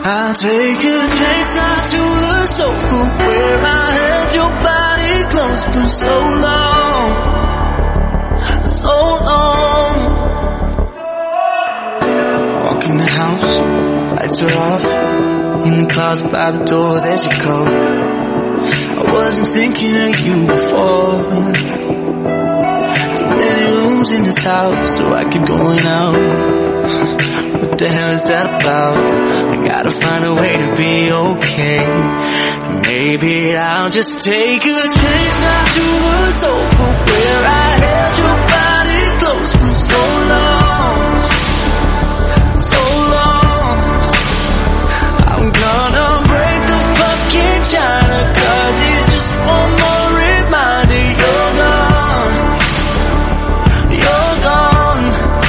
I'll take a chainsaw to the sofa where I held your body close for so long, so long. Walk in the house, lights are off. In the closet by the door, there's your coat. I wasn't thinking of you before. Too many rooms in this house, so I keep going out. What the hell is that about? I gotta find a way to be okay. Maybe I'll just take a chainsaw to the sofa where I held your body close for so long, so long. I'm gonna break the fucking china, 'cause it's just one more reminder you're gone, you're gone.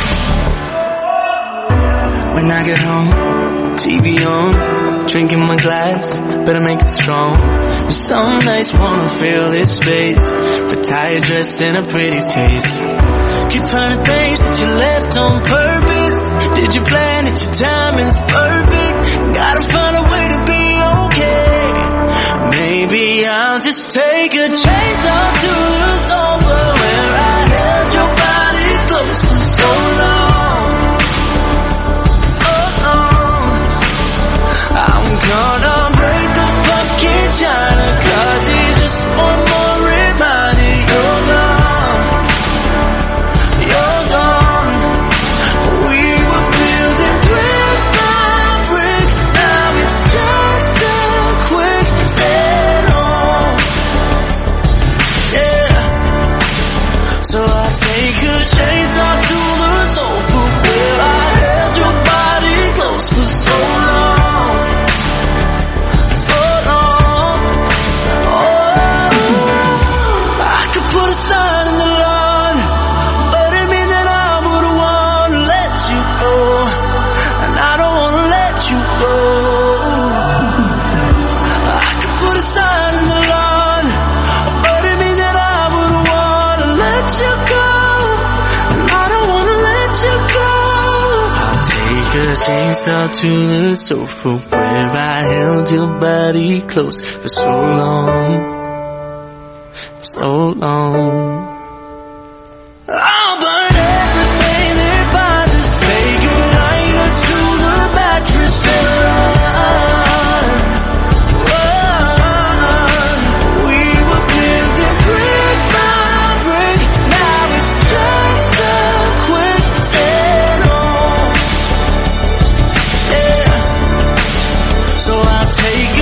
When I get home, TV on, drinking my glass, better make it strong. Some nights wanna fill this space, the tired dress and a pretty face. Keep finding things that you left on purpose. Did you plan that your timing's perfect? Gotta find a way to be okay. Maybe I'll just take a chainsaw to the sofa where I held your body close for so long, so long. I'm gonna break the fucking china, 'cause it's just one more reminder you're gone, you're gone. We were building brick by brick, now it's just a quick settle. Yeah. So I take a chainsaw to the sofa where I held your body close for so long, so long. Oh, I could put a sign in the lawn, but it means that I would wanna let you go, and I don't wanna let you go. I could put a sign in the lawn, but it means that I would wanna let you go, and I don't wanna let you go. I'll take a chainsaw to the sofa where I held your body close for so long, so long. I'll burn everything that binds us, take a lighter to the mattress and run, run. We were building brick by brick, now it's just a quick settle. Yeah. So I'll take